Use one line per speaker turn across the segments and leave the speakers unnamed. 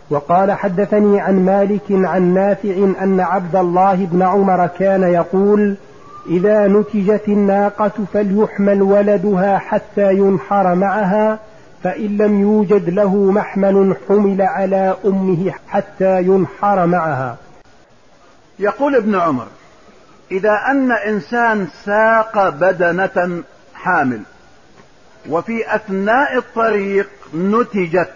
وقال حدثني عن مالك عن نافع أن عبد الله بن عمر كان يقول إذا نتجت الناقة فليحمل ولدها حتى ينحر معها، فإن لم يوجد له محمل حمل على أمه حتى ينحر معها.
يقول ابن عمر إذا أن إنسان ساق بدنة حامل وفي أثناء الطريق نتجت،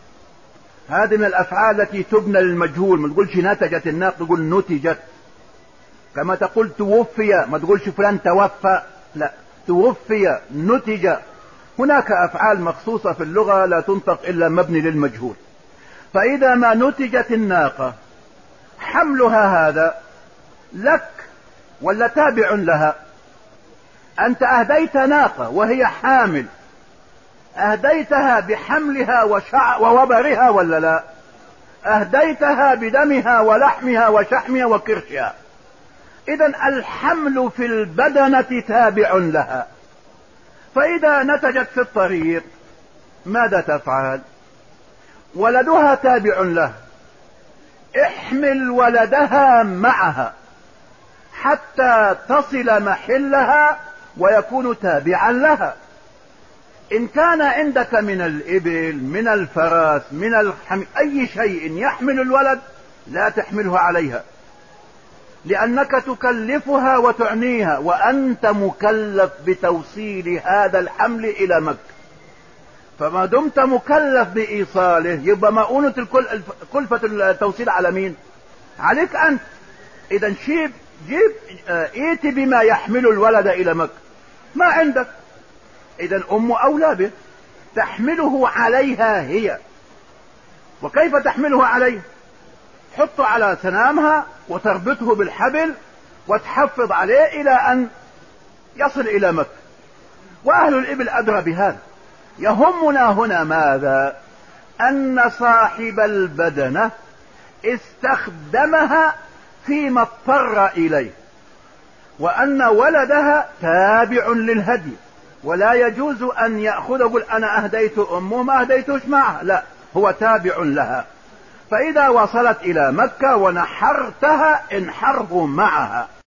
هذه من الأفعال التي تبنى للمجهول، ما تقولش نتجت الناقة، تقول نتجت. كما تقول توفي، ما تقولش فلان توفى، لا، توفي، نتج. هناك أفعال مخصوصة في اللغة لا تنطق إلا مبني للمجهول. فإذا ما نتجت الناقة حملها هذا لك ولا تابع لها؟ أنت أهديت ناقة وهي حامل، أهديتها بحملها ووبرها ولا لا؟ أهديتها بدمها ولحمها وشحمها وكرشها. إذن الحمل في البدنة تابع لها. فإذا نتجت في الطريق ماذا تفعل؟ ولدها تابع له، احمل ولدها معها حتى تصل محلها ويكون تابعا لها. إن كان عندك من الإبل، من الفرس، من أي شيء يحمل الولد لا تحمله عليها، لأنك تكلفها وتعنيها، وأنت مكلف بتوصيل هذا الحمل إلى مكة. فما دمت مكلف بإيصاله يبقى مؤونة كلفة التوصيل على مين؟ عليك أنت. إذا جيب ائت بما يحمل الولد إلى مكة، ما عندك، إذا أم أولى به، تحمله عليها هي. وكيف تحمله عليه؟ تحطه على سنامها وتربطه بالحبل وتحفظ عليه إلى أن يصل إلى مكة. وأهل الإبل أدرى بهذا. يهمنا هنا ماذا؟ أن صاحب البدنة استخدمها فيما اضطر إليه، وأن ولدها تابع للهدي، ولا يجوز أن يأخذ يقول أنا أهديت أمه ما أهديتوش معها، لا، هو تابع لها. فإذا وصلت إلى مكة ونحرتها انحره معها.